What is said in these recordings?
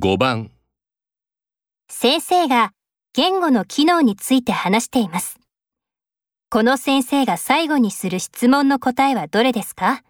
5番。 先生が言語の機能について話しています。この先生が最後にする質問の答えはどれですか？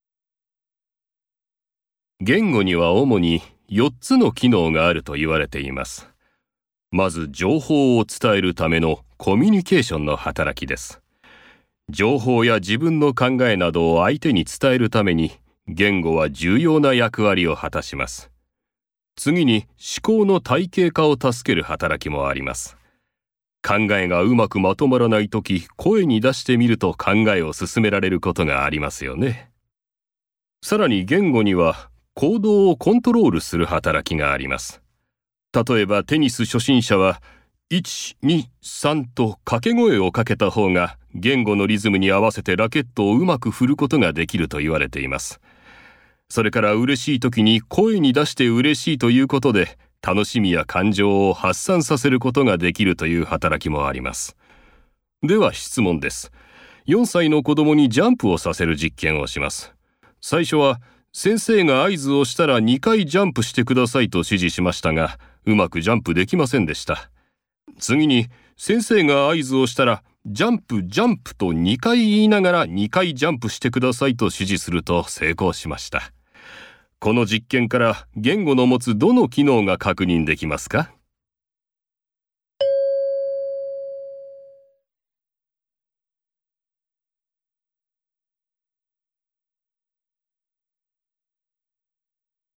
言語には主に4つの機能があると言われています。まず情報を伝えるためのコミュニケーションの働きです。情報や自分の考えなどを相手に伝えるために言語は重要な役割を果たします。次に思考の体系化を助ける働きもあります。考えがうまくまとまらないとき、声に出してみると考えを進められることがありますよね。さらに言語には行動をコントロールする働きがあります。例えばテニス初心者は1、2、3と掛け声をかけた方が言語のリズムに合わせてラケットをうまく振ることができると言われています。それから嬉しい時に声に出して嬉しいということで楽しみや感情を発散させることができるという働きもあります。では質問です。4歳の子供にジャンプをさせる実験をします。最初は先生が合図をしたら2回ジャンプしてくださいと指示しましたが、うまくジャンプできませんでした。次に先生が合図をしたらジャンプジャンプと2回言いながら2回ジャンプしてくださいと指示すると成功しました。この実験から言語の持つどの機能が確認できますか？